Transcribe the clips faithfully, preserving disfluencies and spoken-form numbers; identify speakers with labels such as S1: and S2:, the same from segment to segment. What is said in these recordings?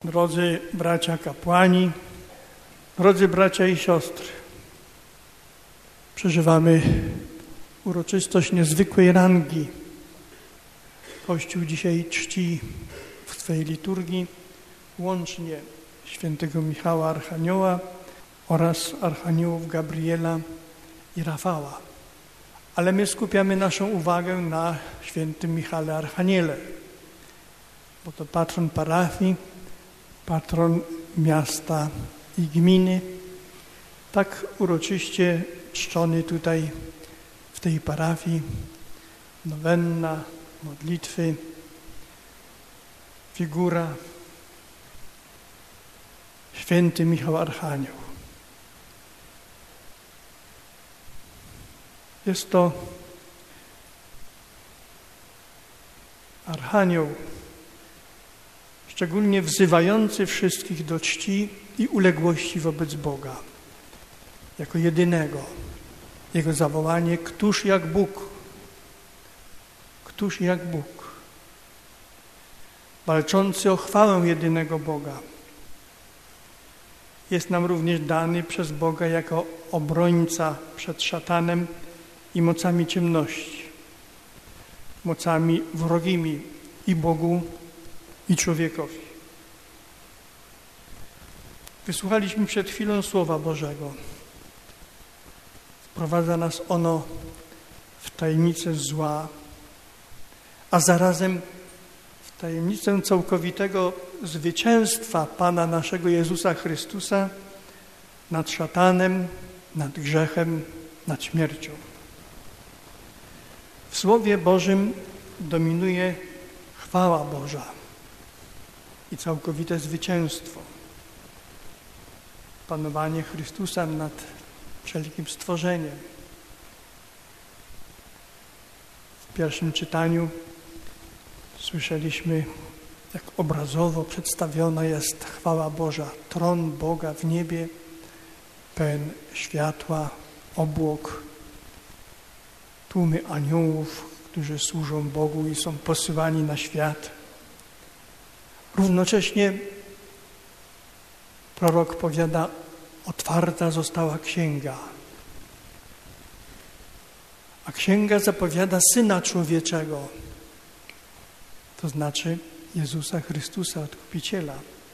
S1: drodzy bracia kapłani, drodzy bracia i siostry, przeżywamy uroczystość niezwykłej rangi. Kościół dzisiaj czci w swojej liturgii łącznie świętego Michała Archanioła oraz archaniołów Gabriela i Rafała. Ale my skupiamy naszą uwagę na świętym Michale Archaniele, bo to patron parafii, patron miasta i gminy, tak uroczyście czczony tutaj w tej parafii, nowenna, modlitwy, figura, święty Michał Archanioł. Jest to archanioł szczególnie wzywający wszystkich do czci i uległości wobec Boga, jako jedynego. Jego zawołanie: któż jak Bóg? Któż jak Bóg? Walczący o chwałę jedynego Boga. Jest nam również dany przez Boga jako obrońca przed szatanem i mocami ciemności, mocami wrogimi i Bogu, i człowiekowi. Wysłuchaliśmy przed chwilą Słowa Bożego. Wprowadza nas ono w tajemnicę zła, a zarazem w tajemnicę całkowitego zwycięstwa Pana naszego Jezusa Chrystusa nad szatanem, nad grzechem, nad śmiercią. W Słowie Bożym dominuje chwała Boża i całkowite zwycięstwo. Panowanie Chrystusa nad wszelkim stworzeniem. W pierwszym czytaniu słyszeliśmy, jak obrazowo przedstawiona jest chwała Boża. Tron Boga w niebie, pełen światła, obłok, tłumy aniołów, którzy służą Bogu i są posyłani na świat. Równocześnie prorok powiada: otwarta została księga. A księga zapowiada Syna Człowieczego, to znaczy Jezusa Chrystusa, Odkupiciela.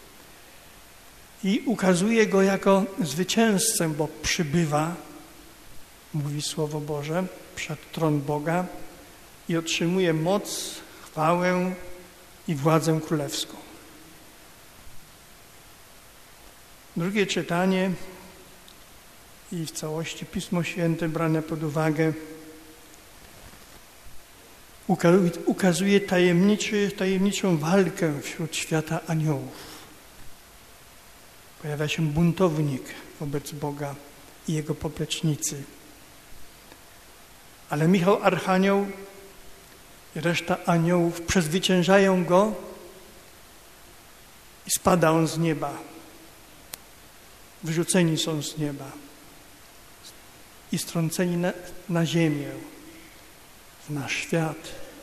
S1: I ukazuje Go jako zwycięzcę, bo przybywa, mówi Słowo Boże, przed tron Boga i otrzymuje moc, chwałę i władzę królewską. Drugie czytanie i w całości Pismo Święte brane pod uwagę ukazuje tajemniczy, tajemniczą walkę wśród świata aniołów. Pojawia się buntownik wobec Boga i Jego poplecznicy. Ale Michał Archanioł i reszta aniołów przezwyciężają Go i spada On z nieba. Wyrzuceni są z nieba i strąceni na, na ziemię, na świat.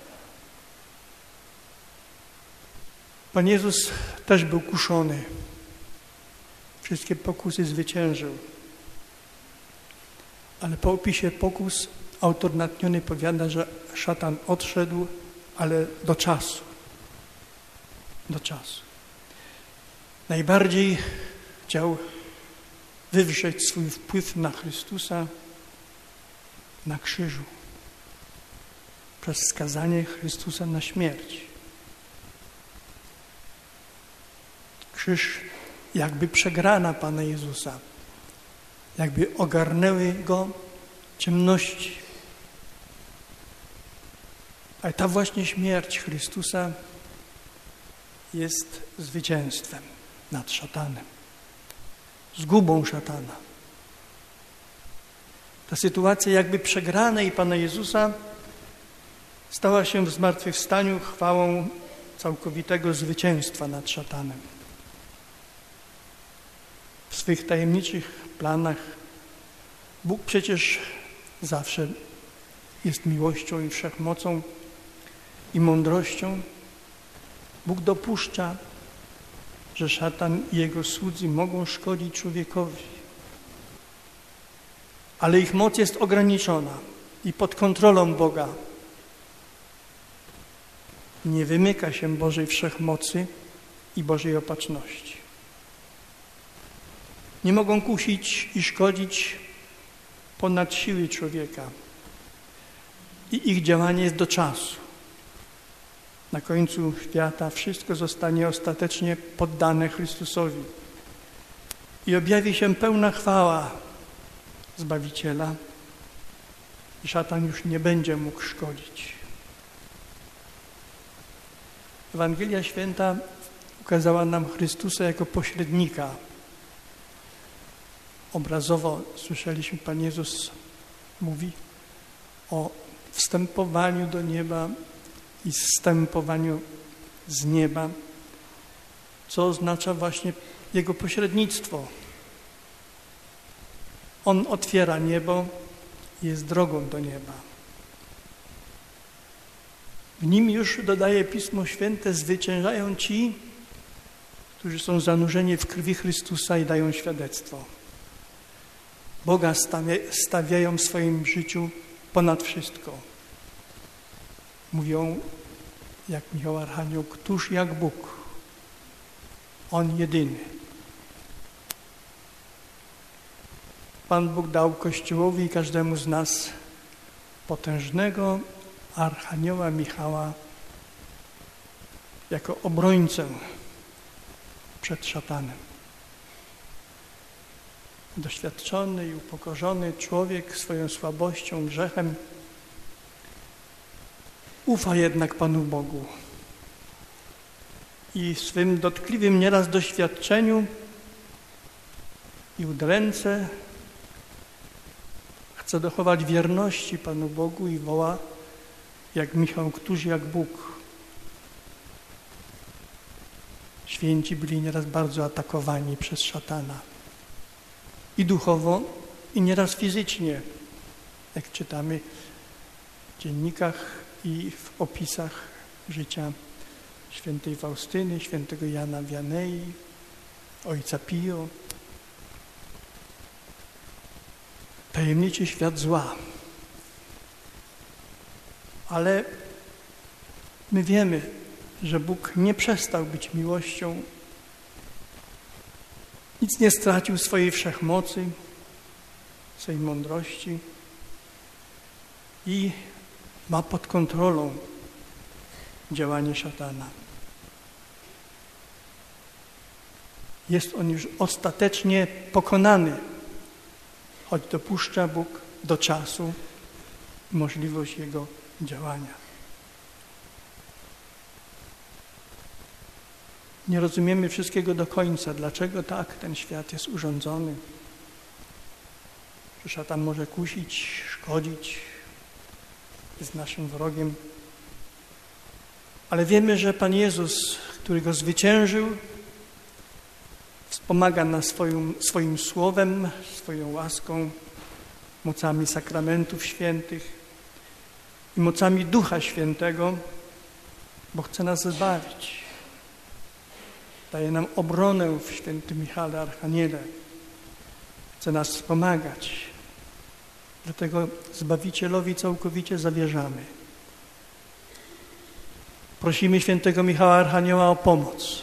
S1: Pan Jezus też był kuszony. Wszystkie pokusy zwyciężył. Ale po opisie pokus autor natchniony powiada, że szatan odszedł, ale do czasu. Do czasu. Najbardziej chciał wywrzeć swój wpływ na Chrystusa na krzyżu przez skazanie Chrystusa na śmierć. Krzyż jakby przegrana Pana Jezusa, jakby ogarnęły Go ciemności. Ale ta właśnie śmierć Chrystusa jest zwycięstwem nad szatanem, zgubą szatana. Ta sytuacja jakby przegranej Pana Jezusa stała się w zmartwychwstaniu chwałą całkowitego zwycięstwa nad szatanem. W swych tajemniczych planach Bóg przecież zawsze jest miłością i wszechmocą i mądrością. Bóg dopuszcza że szatan i jego słudzy mogą szkodzić człowiekowi. Ale ich moc jest ograniczona i pod kontrolą Boga. Nie wymyka się Bożej wszechmocy i Bożej opatrzności. Nie mogą kusić i szkodzić ponad siły człowieka. I ich działanie jest do czasu. Na końcu świata wszystko zostanie ostatecznie poddane Chrystusowi. I objawi się pełna chwała Zbawiciela. I szatan już nie będzie mógł szkodzić. Ewangelia Święta ukazała nam Chrystusa jako pośrednika. Obrazowo słyszeliśmy, Pan Jezus mówi o wstępowaniu do nieba i zstępowaniu z nieba, co oznacza właśnie Jego pośrednictwo. On otwiera niebo i jest drogą do nieba. W nim już, dodaje Pismo Święte, zwyciężają ci, którzy są zanurzeni w krwi Chrystusa i dają świadectwo. Boga stawiają w swoim życiu ponad wszystko. Mówią, jak Michał Archanioł, któż jak Bóg? On jedyny. Pan Bóg dał Kościołowi i każdemu z nas potężnego Archanioła Michała jako obrońcę przed szatanem. Doświadczony i upokorzony człowiek swoją słabością, grzechem ufa jednak Panu Bogu i w swym dotkliwym nieraz doświadczeniu i udręce chce dochować wierności Panu Bogu i woła jak Michał, któż jak Bóg. Święci byli nieraz bardzo atakowani przez szatana. I duchowo, i nieraz fizycznie, jak czytamy w dziennikach i w opisach życia świętej Faustyny, świętego Jana Wianei, ojca Pio. Tajemniczy świat zła. Ale my wiemy, że Bóg nie przestał być miłością, nic nie stracił swojej wszechmocy, swojej mądrości i ma pod kontrolą działanie szatana. Jest on już ostatecznie pokonany, choć dopuszcza Bóg do czasu możliwość jego działania. Nie rozumiemy wszystkiego do końca, dlaczego tak ten świat jest urządzony. Że szatan może kusić, szkodzić, jest naszym wrogiem. Ale wiemy, że Pan Jezus, który go zwyciężył, wspomaga nas swoim, swoim słowem, swoją łaską, mocami sakramentów świętych i mocami Ducha Świętego, bo chce nas zbawić. Daje nam obronę w świętym Michale Archaniele. Chce nas wspomagać. Dlatego Zbawicielowi całkowicie zawierzamy. Prosimy świętego Michała Archanioła o pomoc.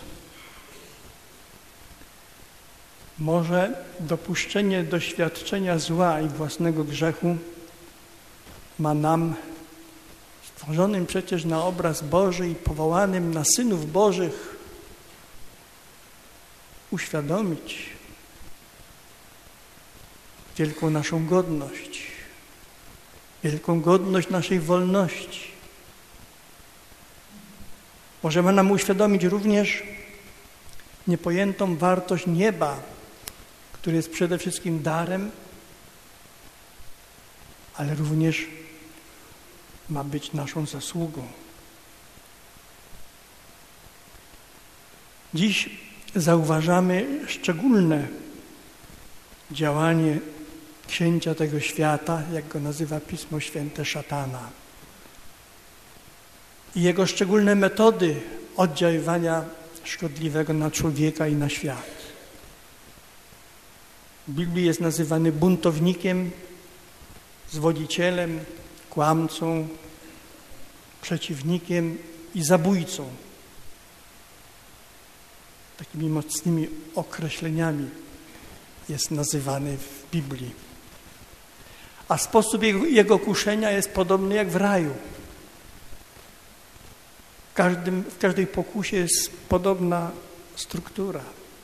S1: Może dopuszczenie doświadczenia zła i własnego grzechu ma nam, stworzonym przecież na obraz Boży i powołanym na synów Bożych, uświadomić wielką naszą godność, wielką godność naszej wolności. Może ma nam uświadomić również niepojętą wartość nieba, który jest przede wszystkim darem, ale również ma być naszą zasługą. Dziś zauważamy szczególne działanie księcia tego świata, jak go nazywa Pismo Święte, szatana. I jego szczególne metody oddziaływania szkodliwego na człowieka i na świat. W Biblii jest nazywany buntownikiem, zwodzicielem, kłamcą, przeciwnikiem i zabójcą. Takimi mocnymi określeniami jest nazywany w Biblii. A sposób jego, jego kuszenia jest podobny jak w raju. W, każdym, w każdej pokusie jest podobna struktura.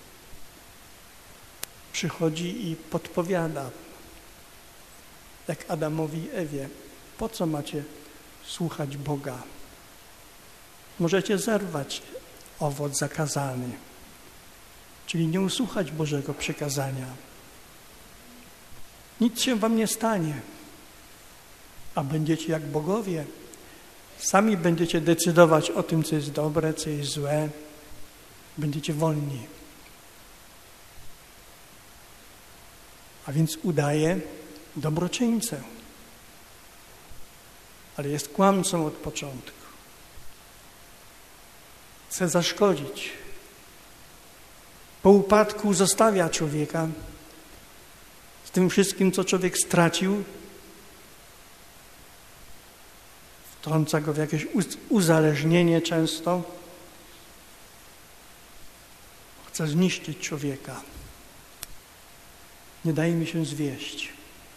S1: Przychodzi i podpowiada, jak Adamowi i Ewie, po co macie słuchać Boga? Możecie zerwać owoc zakazany, czyli nie usłuchać Bożego przykazania. Nic się wam nie stanie, a będziecie jak bogowie. Sami będziecie decydować o tym, co jest dobre, co jest złe. Będziecie wolni. A więc udaje dobroczyńcę, ale jest kłamcą od początku. Chce zaszkodzić. Po upadku zostawia człowieka z tym wszystkim, co człowiek stracił, wtrąca go w jakieś uzależnienie często. Chce zniszczyć człowieka. Nie daje mi się zwieść.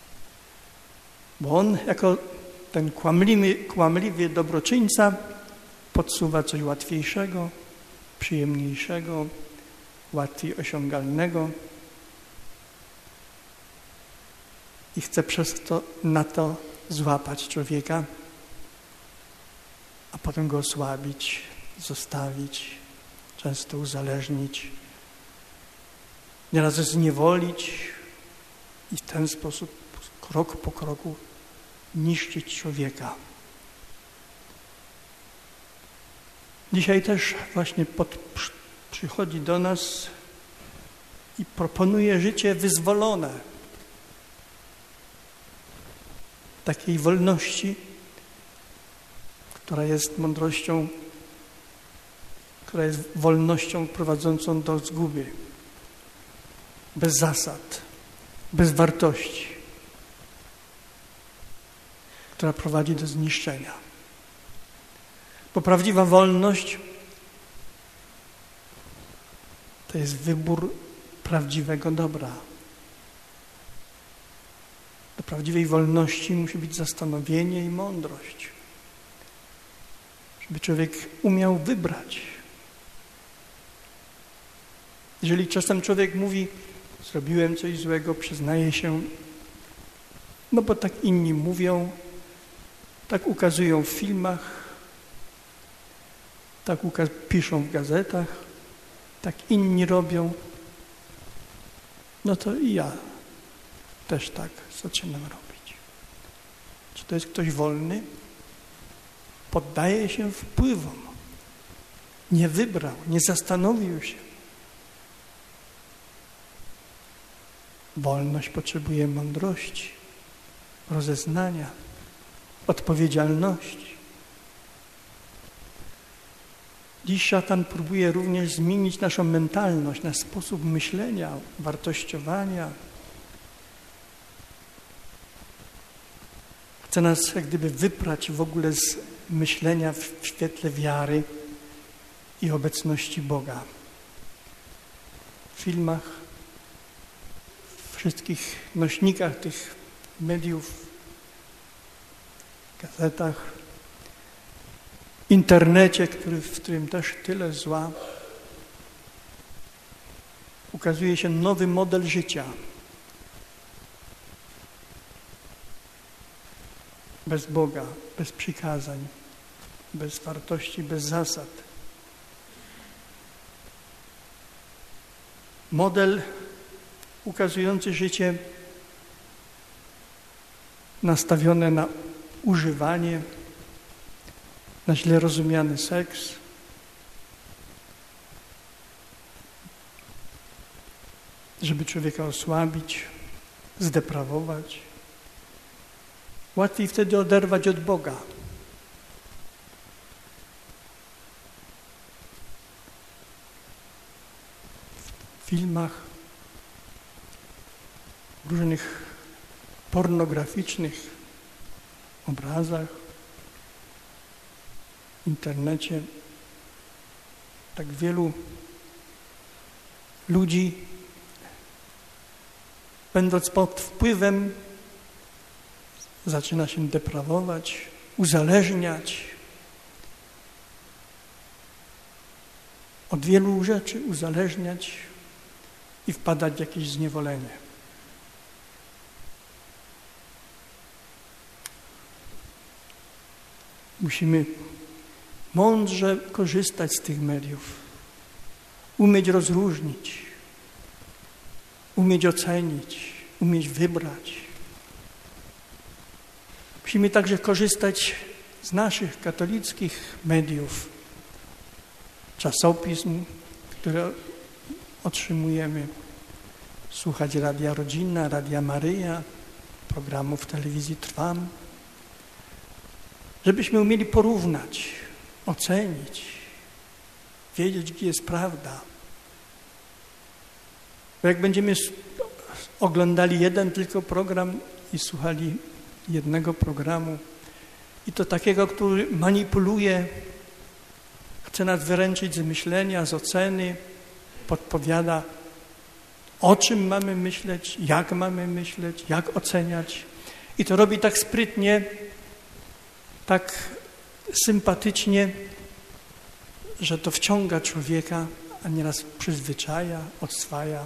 S1: Bo on jako ten kłamliwy, kłamliwy dobroczyńca podsuwa coś łatwiejszego, przyjemniejszego, łatwiej osiągalnego i chce przez to, na to złapać człowieka, a potem go osłabić, zostawić, często uzależnić, nieraz zniewolić i w ten sposób krok po kroku niszczyć człowieka. Dzisiaj też właśnie pod, przychodzi do nas i proponuje życie wyzwolone. Takiej wolności, która jest mądrością, która jest wolnością prowadzącą do zguby. Bez zasad, bez wartości, która prowadzi do zniszczenia. Bo prawdziwa wolność to jest wybór prawdziwego dobra. Do prawdziwej wolności musi być zastanowienie i mądrość. Żeby człowiek umiał wybrać. Jeżeli czasem człowiek mówi, zrobiłem coś złego, przyznaje się, no bo tak inni mówią, tak ukazują w filmach, tak piszą w gazetach, tak inni robią, no to i ja też tak zaczynam robić. Czy to jest ktoś wolny? Poddaje się wpływom. Nie wybrał, nie zastanowił się. Wolność potrzebuje mądrości, rozeznania, odpowiedzialności. Dziś szatan próbuje również zmienić naszą mentalność, nasz sposób myślenia, wartościowania. Chce nas jak gdyby wyprać w ogóle z myślenia w świetle wiary i obecności Boga. W filmach, w wszystkich nośnikach tych mediów, gazetach, internecie, który, w którym też tyle zła, ukazuje się nowy model życia. Bez Boga, bez przykazań, bez wartości, bez zasad. Model ukazujący życie nastawione na używanie, na źle rozumiany seks, żeby człowieka osłabić, zdeprawować. Łatwiej wtedy oderwać od Boga. filmach, w różnych pornograficznych obrazach, w internecie. Tak wielu ludzi, będąc pod wpływem, zaczyna się deprawować, uzależniać od wielu rzeczy, uzależniać i wpadać w jakieś zniewolenie. Musimy mądrze korzystać z tych mediów, umieć rozróżnić, umieć ocenić, umieć wybrać. Musimy także korzystać z naszych katolickich mediów, czasopism, które otrzymujemy, słuchać Radia Rodzina, Radia Maryja, programów telewizji Trwam, żebyśmy umieli porównać, ocenić, wiedzieć, gdzie jest prawda. Bo jak będziemy oglądali jeden tylko program i słuchali jednego programu, i to takiego, który manipuluje, chce nas wyręczyć z myślenia, z oceny, podpowiada, o czym mamy myśleć, jak mamy myśleć, jak oceniać. I to robi tak sprytnie, tak sympatycznie, że to wciąga człowieka, a nieraz przyzwyczaja, odswaja.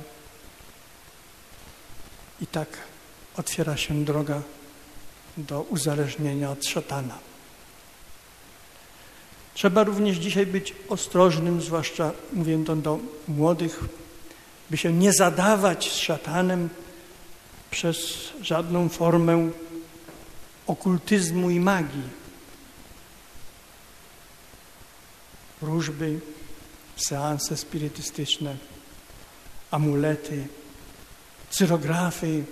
S1: I tak otwiera się droga do uzależnienia od szatana. Trzeba również dzisiaj być ostrożnym, zwłaszcza mówię to do młodych, by się nie zadawać z szatanem przez żadną formę okultyzmu i magii. Wróżby, seanse spirytystyczne, amulety, cyrografy,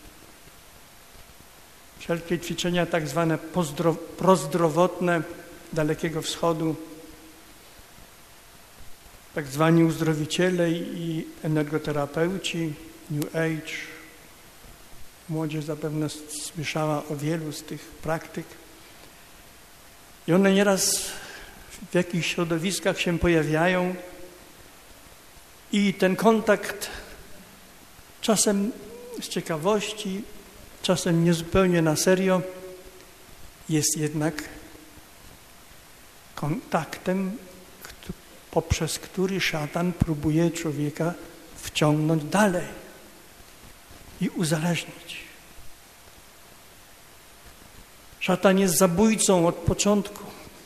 S1: wszelkie ćwiczenia tak zwane pozdro, prozdrowotne Dalekiego Wschodu, tak zwani uzdrowiciele i energoterapeuci, New Age. Młodzież zapewne słyszała o wielu z tych praktyk. I one nieraz w jakichś środowiskach się pojawiają i ten kontakt czasem z ciekawości, czasem niezupełnie na serio jest jednak kontaktem, poprzez który szatan próbuje człowieka wciągnąć dalej i uzależnić. Szatan jest zabójcą od początku.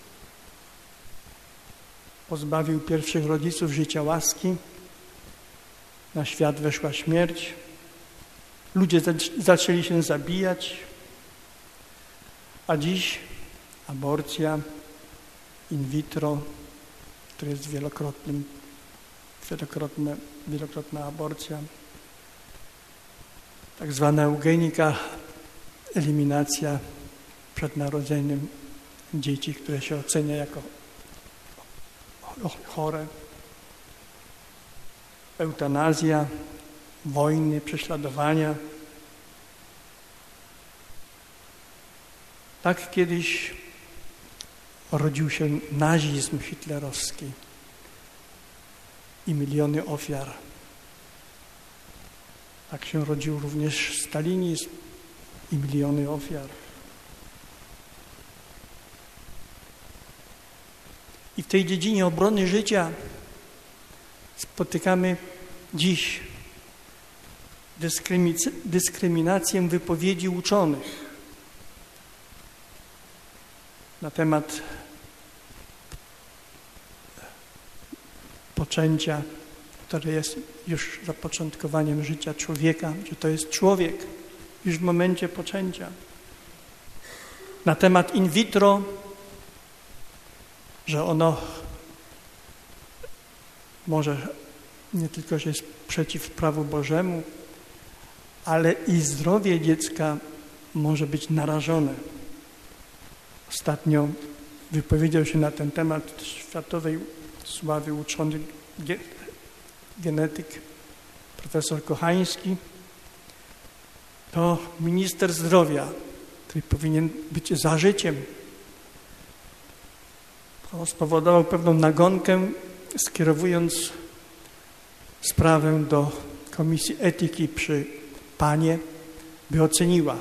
S1: Pozbawił pierwszych rodziców życia łaski, na świat weszła śmierć, ludzie zaczęli się zabijać, a dziś aborcja in vitro, to jest wielokrotnym, wielokrotne, wielokrotna aborcja, tak zwana eugenika, eliminacja przed narodzeniem dzieci, które się ocenia jako chore, eutanazja, wojny, prześladowania. Tak kiedyś rodził się nazizm hitlerowski i miliony ofiar. Tak się rodził również stalinizm i miliony ofiar. I w tej dziedzinie obrony życia spotykamy dziś dyskryminację wypowiedzi uczonych na temat poczęcia, które jest już zapoczątkowaniem życia człowieka, że to jest człowiek już w momencie poczęcia. Na temat in vitro, że ono może nie tylko, że jest przeciw prawu Bożemu, ale i zdrowie dziecka może być narażone. Ostatnio wypowiedział się na ten temat światowej sławy uczony genetyk profesor Kochański, to minister zdrowia, który powinien być za życiem, spowodował pewną nagonkę, skierowując sprawę do Komisji Etyki przy Panie, by oceniła.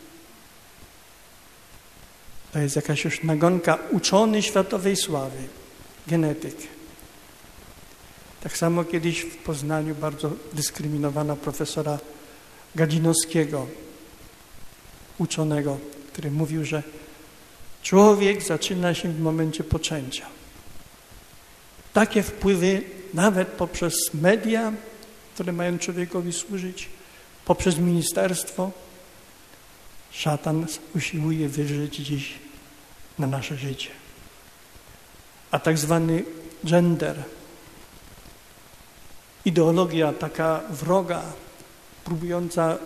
S1: To jest jakaś już nagonka, uczony światowej sławy, genetyk. Tak samo kiedyś w Poznaniu bardzo dyskryminowano profesora Gadzinowskiego, uczonego, który mówił, że człowiek zaczyna się w momencie poczęcia. Takie wpływy nawet poprzez media, które mają człowiekowi służyć, poprzez ministerstwo, szatan usiłuje wywrzeć dziś na nasze życie. A tak zwany gender, ideologia taka wroga, próbująca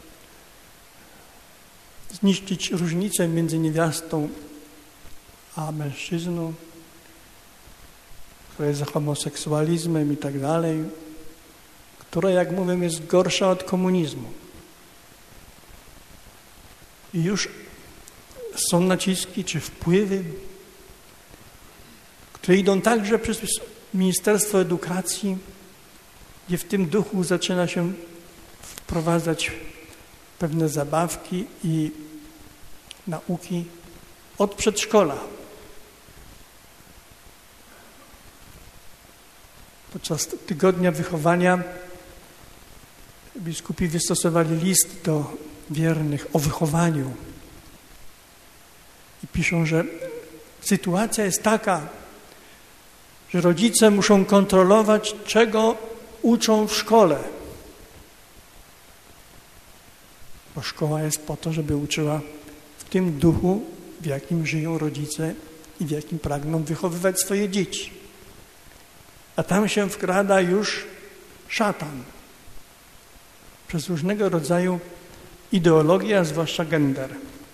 S1: zniszczyć różnicę między niewiastą a mężczyzną, która jest za homoseksualizmem i tak dalej, która, jak mówię, jest gorsza od komunizmu. I już są naciski czy wpływy, które idą także przez Ministerstwo Edukacji, gdzie w tym duchu zaczyna się wprowadzać pewne zabawki i nauki od przedszkola. Podczas tygodnia wychowania biskupi wystosowali list do wiernych o wychowaniu i piszą, że sytuacja jest taka, że rodzice muszą kontrolować, czego uczą w szkole. Bo szkoła jest po to, żeby uczyła w tym duchu, w jakim żyją rodzice i w jakim pragną wychowywać swoje dzieci. A tam się wkrada już szatan przez różnego rodzaju ideologie, a zwłaszcza gender.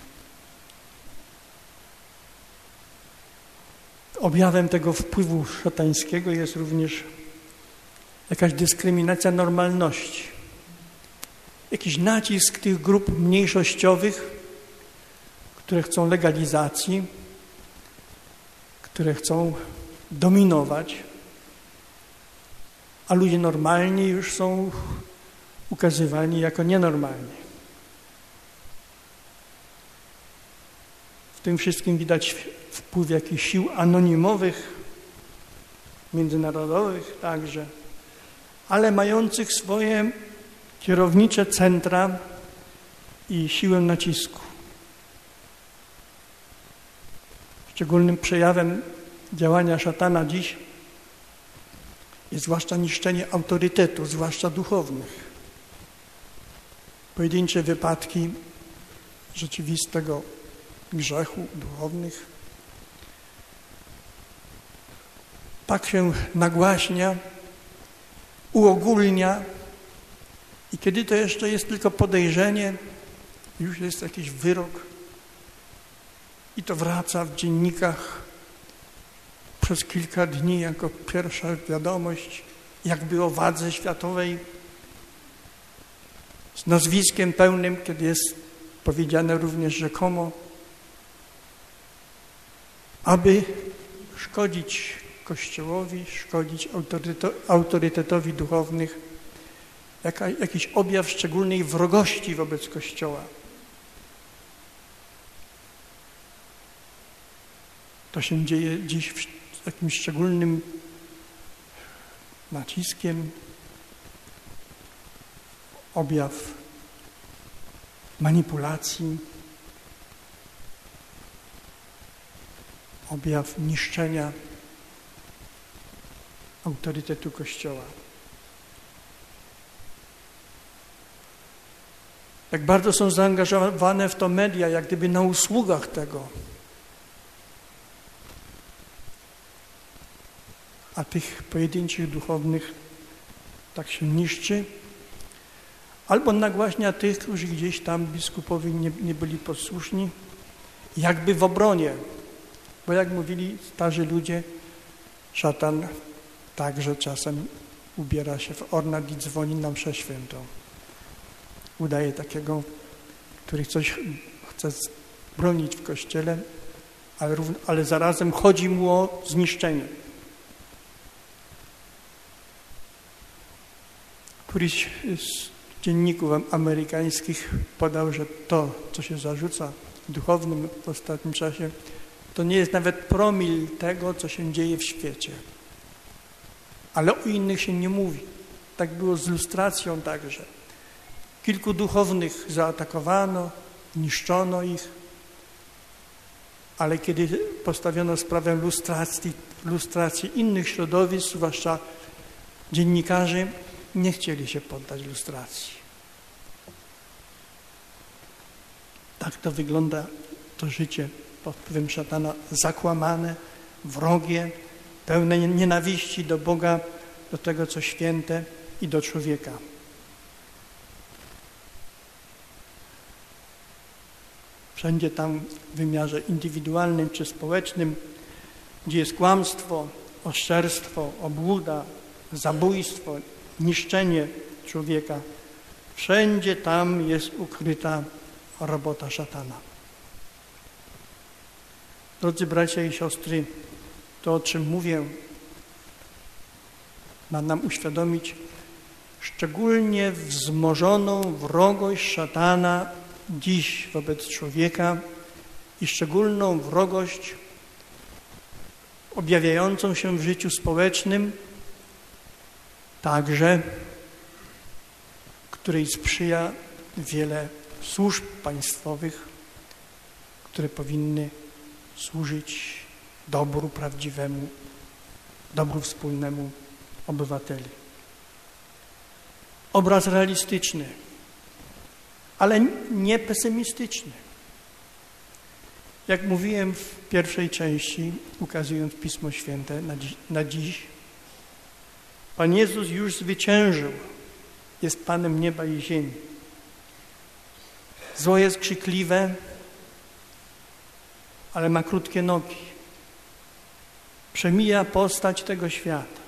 S1: Objawem tego wpływu szatańskiego jest również jakaś dyskryminacja normalności. Jakiś nacisk tych grup mniejszościowych, które chcą legalizacji, które chcą dominować, a ludzie normalni już są ukazywani jako nienormalni. W tym wszystkim widać wpływ jakichś sił anonimowych, międzynarodowych także, ale mających swoje kierownicze centra i siłę nacisku. Szczególnym przejawem działania szatana dziś jest zwłaszcza niszczenie autorytetu, zwłaszcza duchownych. Pojedyncze wypadki rzeczywistego grzechu duchownych tak się nagłaśnia, uogólnia i kiedy to jeszcze jest tylko podejrzenie, już jest jakiś wyrok i to wraca w dziennikach przez kilka dni jako pierwsza wiadomość, jakby o wadze światowej, z nazwiskiem pełnym, kiedy jest powiedziane również rzekomo, aby szkodzić Kościołowi, szkodzić autorytetowi duchownych, jaka, jakiś objaw szczególnej wrogości wobec Kościoła. To się dzieje dziś z jakimś szczególnym naciskiem, objaw manipulacji, objaw niszczenia autorytetu Kościoła. Jak bardzo są zaangażowane w to media, jak gdyby na usługach tego. A tych pojedynczych duchownych tak się niszczy. Albo nagłaśnia tych, którzy gdzieś tam biskupowi nie, nie byli posłuszni, jakby w obronie. Bo jak mówili starzy ludzie, szatan także czasem ubiera się w ornat i dzwoni na mszę świętą. Udaje takiego, który coś chce bronić w Kościele, ale, równo, ale zarazem chodzi mu o zniszczenie. Któryś z dzienników amerykańskich podał, że to, co się zarzuca duchownym w ostatnim czasie, to nie jest nawet promil tego, co się dzieje w świecie. Ale o innych się nie mówi. Tak było z lustracją także. Kilku duchownych zaatakowano, niszczono ich, ale kiedy postawiono sprawę lustracji, lustracji innych środowisk, zwłaszcza dziennikarzy, nie chcieli się poddać lustracji. Tak to wygląda to życie pod wpływem szatana, zakłamane, wrogie, pełne nienawiści do Boga, do tego, co święte i do człowieka. Wszędzie tam w wymiarze indywidualnym czy społecznym, gdzie jest kłamstwo, oszczerstwo, obłuda, zabójstwo, niszczenie człowieka, wszędzie tam jest ukryta robota szatana. Drodzy bracia i siostry, to, o czym mówię, ma nam uświadomić szczególnie wzmożoną wrogość szatana dziś wobec człowieka i szczególną wrogość objawiającą się w życiu społecznym, także której sprzyja wiele służb państwowych, które powinny służyć dobru prawdziwemu, dobru wspólnemu obywateli. Obraz realistyczny, ale nie pesymistyczny. Jak mówiłem w pierwszej części, ukazując Pismo Święte na dziś, na dziś, Pan Jezus już zwyciężył, jest Panem nieba i ziemi. Zło jest krzykliwe, ale ma krótkie nogi. Przemija postać tego świata.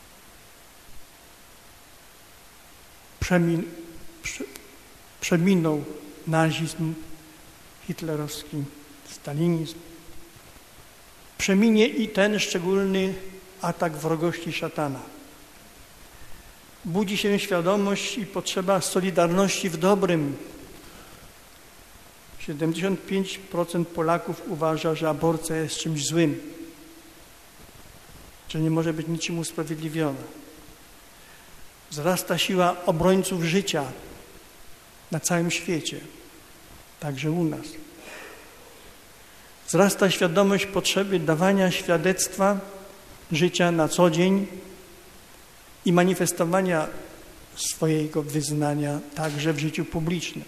S1: Przemin, prze, przeminął nazizm hitlerowski, stalinizm. Przeminie i ten szczególny atak wrogości szatana. Budzi się świadomość i potrzeba solidarności w dobrym. siedemdziesiąt pięć procent Polaków uważa, że aborcja jest czymś złym, że nie może być niczym usprawiedliwiona. Wzrasta siła obrońców życia na całym świecie, także u nas. Wzrasta świadomość potrzeby dawania świadectwa życia na co dzień i manifestowania swojego wyznania także w życiu publicznym.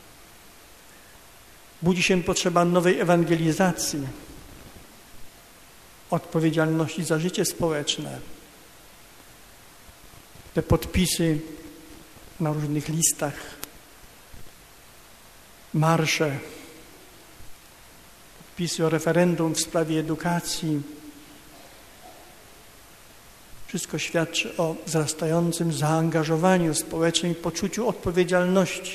S1: Budzi się potrzeba nowej ewangelizacji, odpowiedzialności za życie społeczne. Te podpisy na różnych listach, marsze, podpisy o referendum w sprawie edukacji. Wszystko świadczy o wzrastającym zaangażowaniu społecznym i poczuciu odpowiedzialności.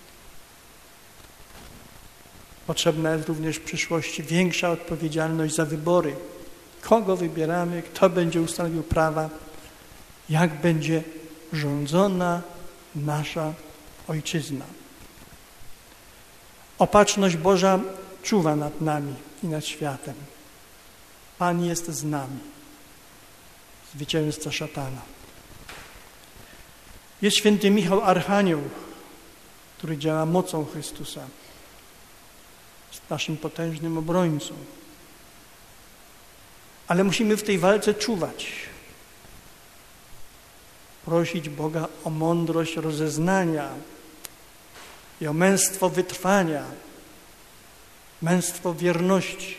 S1: Potrzebna jest również w przyszłości większa odpowiedzialność za wybory. Kogo wybieramy, kto będzie ustanowił prawa, jak będzie rządzona nasza ojczyzna. Opatrzność Boża czuwa nad nami i nad światem. Pan jest z nami, zwycięzca szatana. Jest święty Michał Archanioł, który działa mocą Chrystusa. Jest naszym potężnym obrońcą. Ale musimy w tej walce czuwać. Prosić Boga o mądrość rozeznania i o męstwo wytrwania, męstwo wierności.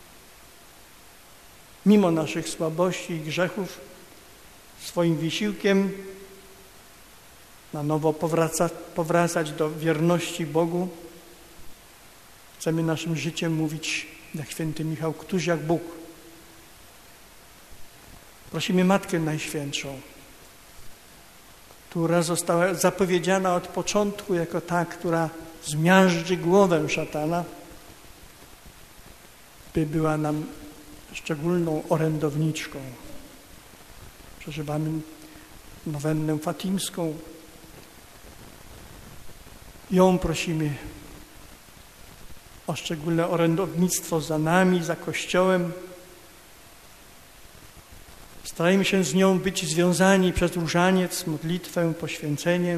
S1: Mimo naszych słabości i grzechów, swoim wysiłkiem na nowo powraca, powracać do wierności Bogu. Chcemy naszym życiem mówić, jak święty Michał, któż jak Bóg. Prosimy Matkę Najświętszą, która została zapowiedziana od początku jako ta, która zmiażdży głowę szatana, by była nam szczególną orędowniczką. Przeżywamy nowennę fatimską. Ją prosimy o szczególne orędownictwo za nami, za Kościołem. Starajmy się z nią być związani przez różaniec, modlitwę, poświęcenie,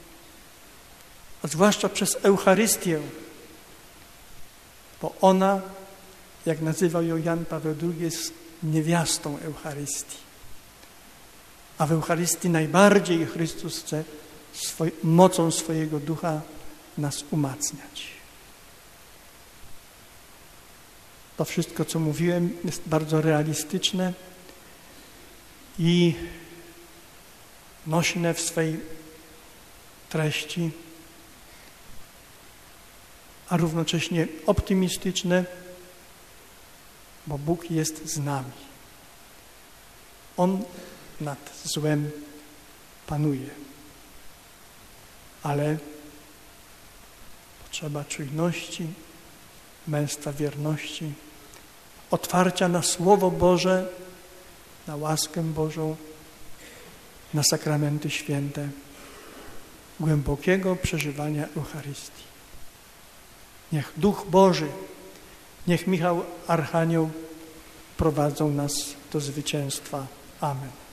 S1: a zwłaszcza przez Eucharystię, bo ona, jak nazywał ją Jan Paweł drugi, jest niewiastą Eucharystii. A w Eucharystii najbardziej Chrystus chce swoj, mocą swojego Ducha nas umacniać. To wszystko, co mówiłem, jest bardzo realistyczne i nośne w swej treści, a równocześnie optymistyczne, bo Bóg jest z nami. On nad złem panuje, ale potrzeba czujności, męstwa wierności, otwarcia na Słowo Boże, na łaskę Bożą, na sakramenty święte, głębokiego przeżywania Eucharystii. Niech Duch Boży, niech Michał Archanioł prowadzą nas do zwycięstwa. Amen.